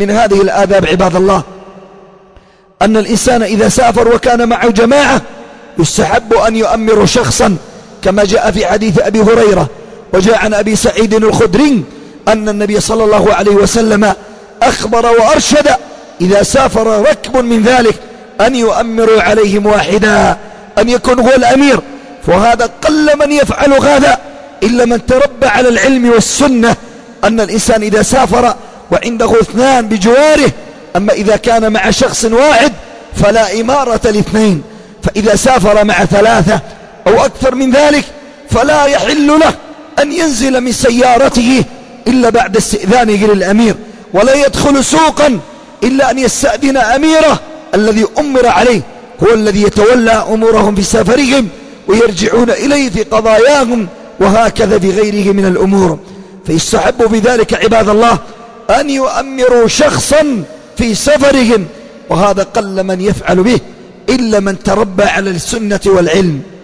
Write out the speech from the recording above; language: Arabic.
من هذه الآداب عباد الله أن الإنسان إذا سافر وكان معه جماعة يستحب أن يؤمر شخصا، كما جاء في حديث أبي هريرة وجاء عن أبي سعيد الخدري أن النبي صلى الله عليه وسلم أخبر وأرشد إذا سافر ركب من ذلك أن يؤمروا عليهم واحدا، أن يكون هو الأمير. وهذا قل من يفعل هذا إلا من تربى على العلم والسنة، أن الإنسان إذا سافر وعنده اثنان بجواره، أما إذا كان مع شخص واحد فلا إمارة لاثنين، فإذا سافر مع ثلاثة أو أكثر من ذلك فلا يحل له أن ينزل من سيارته إلا بعد استئذانه للأمير، ولا يدخل سوقا إلا أن يستأذن أميره الذي أمر عليه، هو الذي يتولى أمورهم في سفرهم ويرجعون إليه في قضاياهم، وهكذا بغيره من الأمور. فيستحب بذلك عباد الله أن يؤمروا شخصا في سفرهم، وهذا قل من يفعل به إلا من تربى على السنة والعلم.